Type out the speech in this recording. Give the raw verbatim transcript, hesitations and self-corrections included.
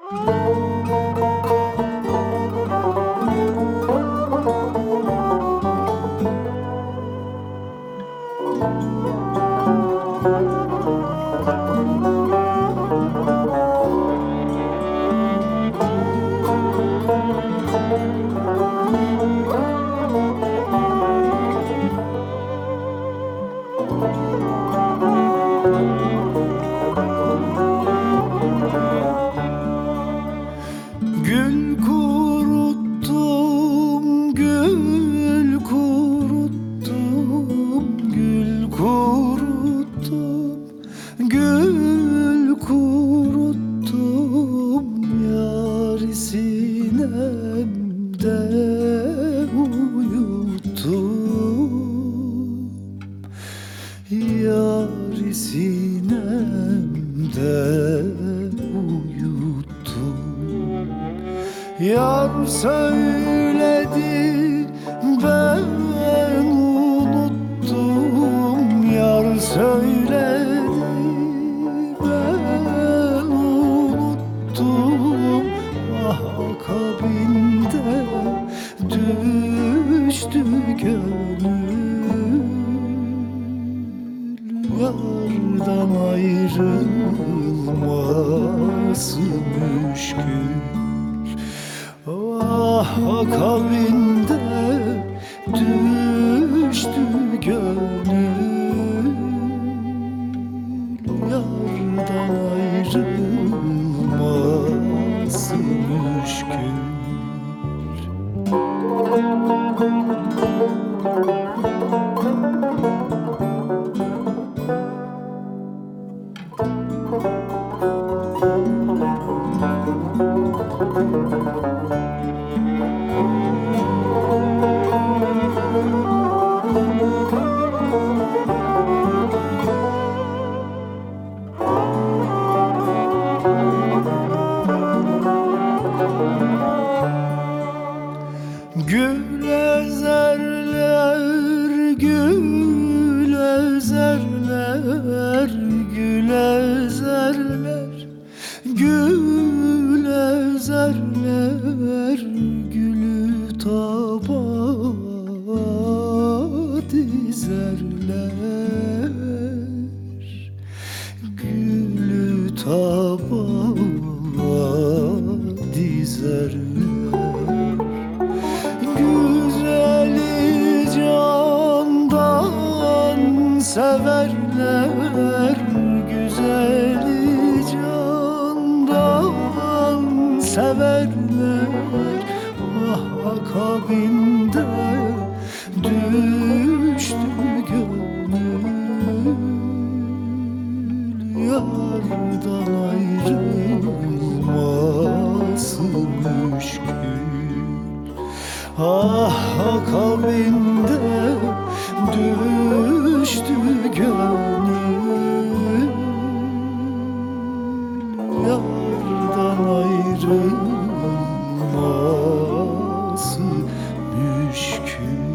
Gül kuruttum, gül kuruttum, gül kuruttum, gül kuruttum, yâri sinemde uyuttum, yâri sinemde uyuttum. Yar söyledi ben unuttum, yar söyledi ben unuttum. Ah akabinde düştü gönül, yardan ayrılması müşkül. Ah akabinde düştü gönül, yardan ayrılması müşkül. Gül ezerler, gül ezerler, gül ezerler, gül ezerler, gülü tabağa dizerler, gülü tabağa dizerler. Güzeli candan severler, güzeli candan severler. Ah akabinde düştü gönül, yardan ayrılması müşkül. Ah akabinde düştü gönül, yardan ayrılması müşkül.